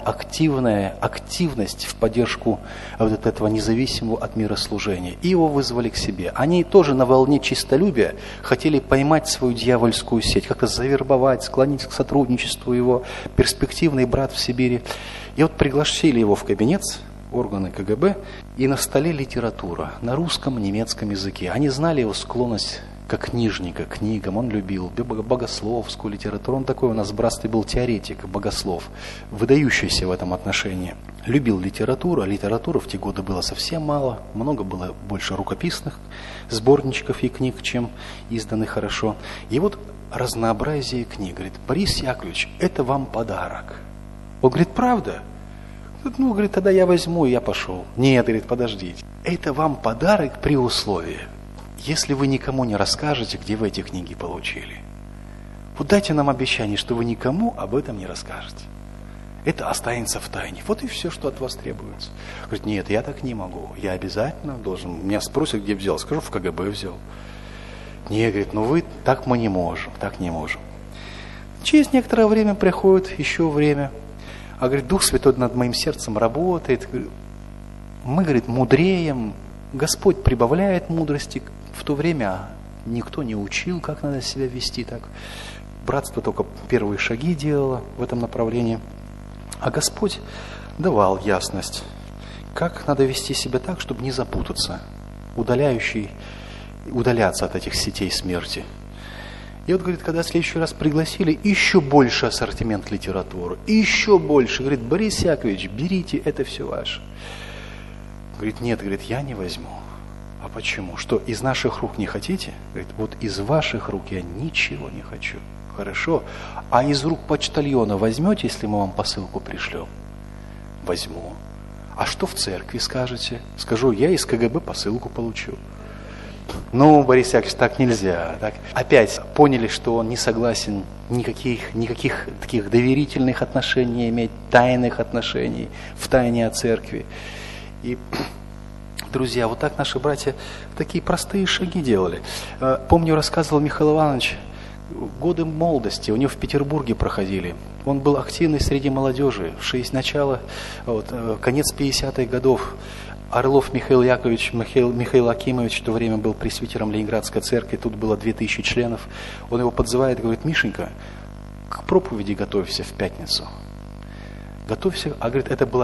активность в поддержку этого независимого от мира служения. И его вызвали к себе. Они тоже на волне честолюбия хотели поймать свою дьявольскую сеть, как-то завербовать, склонить к сотрудничеству его, перспективный брат в Сибири. И вот пригласили его в кабинет органы КГБ, и на столе литература на русском, немецком языке. Они знали его склонность как книжника, к книгам. Он любил богословскую литературу. Он такой у нас в братстве был теоретик, богослов, выдающийся в этом отношении. Любил литературу, а литературы в те годы было совсем мало. Много было больше рукописных сборничков и книг, чем изданных хорошо. И вот разнообразие книг. Говорит: Борис Яковлевич, это вам подарок. Он говорит: правда? Ну, говорит, тогда я возьму, и я пошел. Нет, говорит, подождите. Это вам подарок при условии, если вы никому не расскажете, где вы эти книги получили. Вот дайте нам обещание, что вы никому об этом не расскажете. Это останется в тайне. Вот и все, что от вас требуется. Говорит: нет, я так не могу. Я обязательно должен. Меня спросят, где взял. Скажу, в КГБ взял. Нет, говорит, ну вы, так мы не можем, так не можем. Через некоторое время приходит еще время. А говорит, Дух Святой над моим сердцем работает. Мы, говорит, мудреем. Господь прибавляет мудрости. В то время никто не учил, как надо себя вести так. Братство только первые шаги делало в этом направлении. А Господь давал ясность, как надо вести себя так, чтобы не запутаться, удаляться от этих сетей смерти. И вот, говорит, когда в следующий раз пригласили, еще больше ассортимент литературы, еще больше. Говорит: Борис Яковлевич, берите, это все ваше. Говорит: нет, говорит, я не возьму. А почему? Что, из наших рук не хотите? Говорит: вот из ваших рук я ничего не хочу. Хорошо. А из рук почтальона возьмете, если мы вам посылку пришлем? Возьму. А что в церкви скажете? Скажу: я из КГБ посылку получу. Ну, Борис Яковлевич, так нельзя. Так. Опять поняли, что он не согласен никаких таких доверительных отношений иметь, тайных отношений в тайне от церкви. И, друзья, вот так наши братья такие простые шаги делали. Помню, рассказывал Михаил Иванович, годы молодости у него в Петербурге проходили. Он был активный среди молодежи. Конец 50-х годов. Орлов Михаил Яковлевич, Михаил Акимович в то время был пресвитером Ленинградской церкви, тут было 2000 членов. Он его подзывает и говорит: Мишенька, к проповеди готовься в пятницу. Готовься, а говорит, это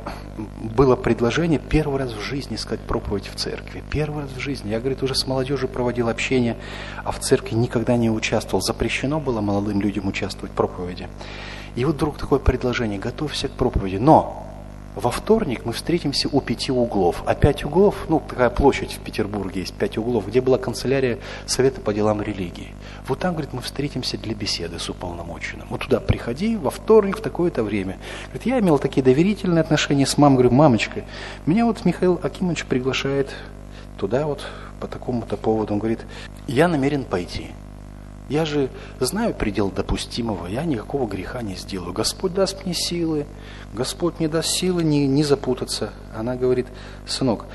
было предложение первый раз в жизни сказать проповедь в церкви. Первый раз в жизни. Я, говорит, уже с молодежью проводил общение, а в церкви никогда не участвовал. Запрещено было молодым людям участвовать в проповеди. И вот вдруг такое предложение: готовься к проповеди. Но во вторник мы встретимся у 5 углов. А 5 углов, такая площадь в Петербурге есть, 5 углов, где была канцелярия Совета по делам религии. Вот там, говорит, мы встретимся для беседы с уполномоченным. Вот туда приходи во вторник в такое-то время. Говорит, я имел такие доверительные отношения с мамой. Говорю: мамочка, меня вот Михаил Акимович приглашает туда вот по такому-то поводу. Он говорит: я намерен пойти. Я же знаю предел допустимого, я никакого греха не сделаю. Господь даст мне силы, Господь мне даст силы не запутаться. Она говорит: сынок,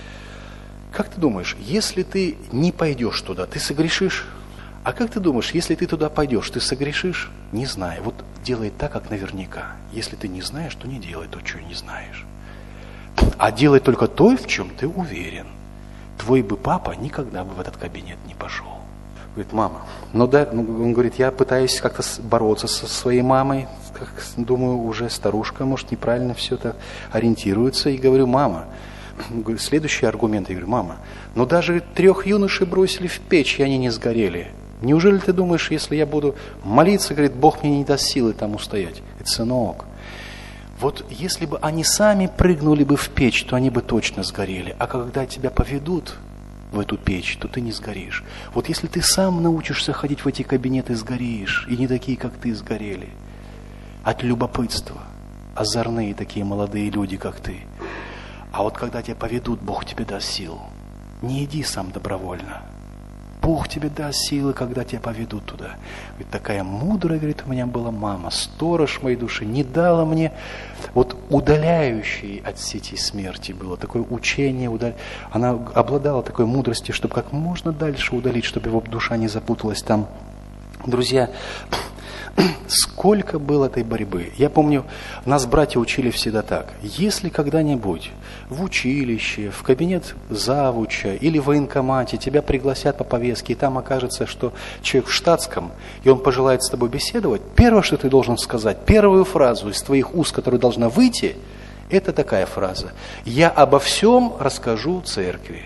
как ты думаешь, если ты не пойдешь туда, ты согрешишь? А как ты думаешь, если ты туда пойдешь, ты согрешишь? Не знаю. Вот делай так, как наверняка. Если ты не знаешь, то не делай то, чего не знаешь. А делай только то, в чем ты уверен. Твой бы папа никогда бы в этот кабинет не пошел. Говорит: мама, он говорит, я пытаюсь как-то бороться со своей мамой, думаю, уже старушка, может, неправильно все это ориентируется, и говорю: мама, следующий аргумент, я говорю: мама, даже 3 юношей бросили в печь, и они не сгорели. Неужели ты думаешь, если я буду молиться, говорит, Бог мне не даст силы там устоять? Это, сынок, вот если бы они сами прыгнули бы в печь, то они бы точно сгорели, а когда тебя поведут в эту печь, то ты не сгоришь. Вот если ты сам научишься ходить в эти кабинеты, сгоришь, и не такие, как ты, сгорели. От любопытства. Озорные такие молодые люди, как ты. А вот когда тебя поведут, Бог тебе даст силу. Не иди сам добровольно. Бог тебе даст силы, когда тебя поведут туда. Ведь такая мудрая, говорит, у меня была мама, сторож моей души, не дала мне, вот удаляющей от сети смерти было такое учение, она обладала такой мудростью, чтобы как можно дальше удалить, чтобы его душа не запуталась там. Друзья, сколько было этой борьбы. Я помню, нас братья учили всегда так. Если когда-нибудь в училище, в кабинет завуча или в военкомате тебя пригласят по повестке, и там окажется, что человек в штатском, и он пожелает с тобой беседовать, первое, что ты должен сказать, первую фразу из твоих уст, которая должна выйти, Это такая фраза. Я обо всем расскажу церкви.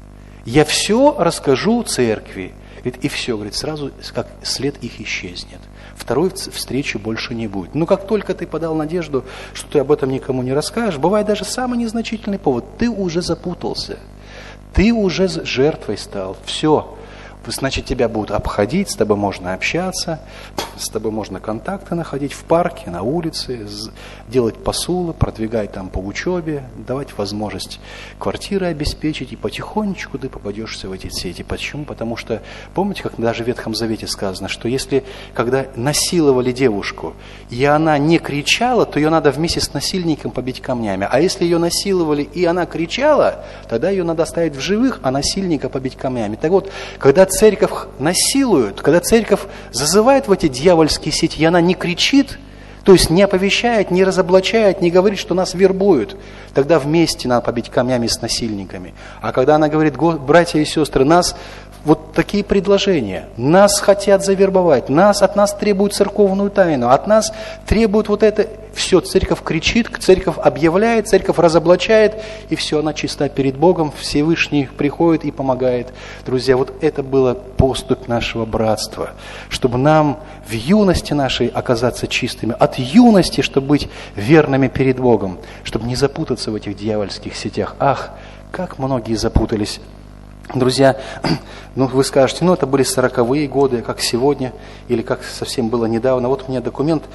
Я все расскажу церкви. И все, говорит, сразу как след их исчезнет. Второй встречи больше не будет. Но как только ты подал надежду, что ты об этом никому не расскажешь, бывает даже самый незначительный повод, ты уже запутался, ты уже жертвой стал, все. Значит, тебя будут обходить, с тобой можно общаться, с тобой можно контакты находить в парке, на улице, делать посулы, продвигать там по учебе, давать возможность квартиры обеспечить, и потихонечку ты попадешься в эти сети. Почему? Потому что, помните, как даже в Ветхом Завете сказано, что если, когда насиловали девушку, и она не кричала, то ее надо вместе с насильником побить камнями. А если ее насиловали, и она кричала, тогда ее надо оставить в живых, а насильника побить камнями. Так вот, когда церковь насилуют, когда церковь зазывает в эти дьявольские сети, и она не кричит, то есть не оповещает, не разоблачает, не говорит, что нас вербуют, тогда вместе надо побить камнями с насильниками. А когда она говорит: братья и сестры, нас вот такие предложения, нас хотят завербовать, от нас требуют церковную тайну, от нас требуют вот это. Все, церковь кричит, церковь объявляет, церковь разоблачает, и все, она чиста перед Богом, Всевышний приходит и помогает. Друзья, вот это была поступь нашего братства, чтобы нам в юности нашей оказаться чистыми, от юности, чтобы быть верными перед Богом, чтобы не запутаться в этих дьявольских сетях. Ах, как многие запутались. Друзья, вы скажете, это были 40-е годы, как сегодня, или как совсем было недавно. Вот у меня документ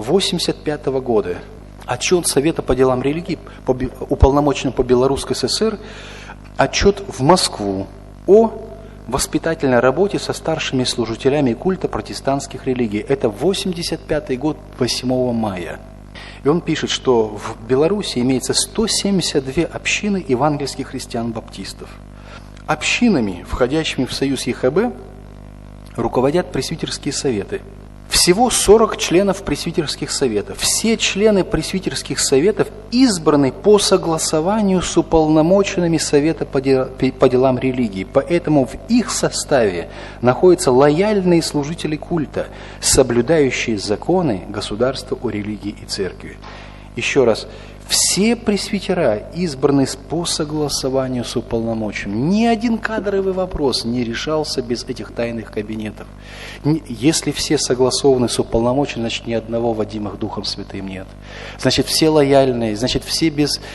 85-го года. Отчет Совета по делам религии, уполномоченный по Белорусской ССР, отчет в Москву о воспитательной работе со старшими служителями культа протестантских религий. Это 85-й год, 8 мая. И он пишет, что в Беларуси имеется 172 общины евангельских христиан-баптистов. Общинами, входящими в союз ЕХБ, руководят пресвитерские советы. Всего 40 членов пресвитерских советов. Все члены пресвитерских советов избраны по согласованию с уполномоченными Совета по делам религии. Поэтому в их составе находятся лояльные служители культа, соблюдающие законы государства о религии и церкви. Еще раз. Все пресвитера избраны по согласованию с уполномоченным. Ни один кадровый вопрос не решался без этих тайных кабинетов. Если все согласованы с уполномоченным, значит, ни одного водимых Духом Святым нет. Значит, все лояльные, значит, все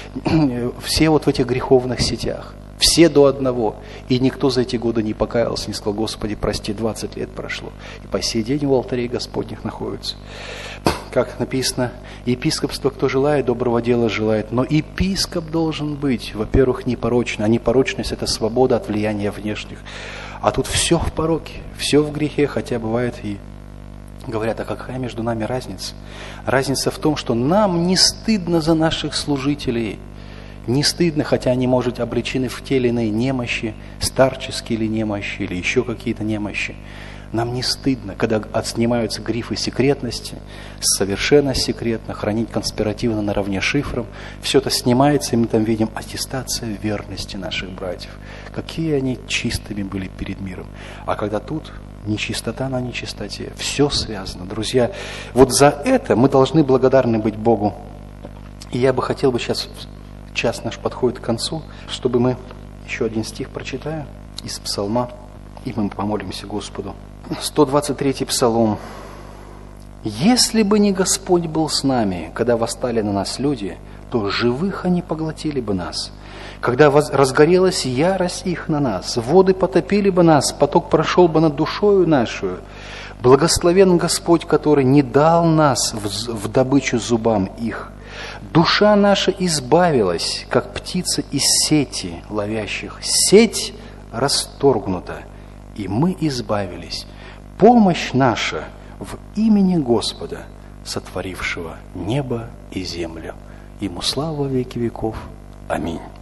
вот в этих греховных сетях. Все до одного. И никто за эти годы не покаялся, не сказал: Господи, прости, 20 лет прошло. И по сей день в алтарей Господних находятся. Как написано, епископство, кто желает, доброго дела желает. Но епископ должен быть, во-первых, непорочный. А непорочность – это свобода от влияния внешних. А тут все в пороке, все в грехе, хотя бывает и говорят: а какая между нами разница? Разница в том, что нам не стыдно за наших служителей. Не стыдно, хотя они, может, обречены в те или иные немощи, старческие или немощи, или еще какие-то немощи. Нам не стыдно, когда отснимаются грифы секретности, совершенно секретно, хранить конспиративно наравне шифром. Все это снимается, и мы там видим аттестация верности наших братьев. Какие они чистыми были перед миром. А когда тут нечистота на нечистоте, все связано. Друзья, вот за это мы должны благодарны быть Богу. И я бы хотел сейчас... Час наш подходит к концу, чтобы мы еще один стих прочитаем из Псалма, и мы помолимся Господу. 123-й Псалом. «Если бы не Господь был с нами, когда восстали на нас люди, то живых они поглотили бы нас. Когда разгорелась ярость их на нас, воды потопили бы нас, поток прошел бы над душою нашу. Благословен Господь, который не дал нас в добычу зубам их. Душа наша избавилась, как птица из сети ловящих. Сеть расторгнута, и мы избавились. Помощь наша в имени Господа, сотворившего небо и землю. Ему слава во веки веков. Аминь».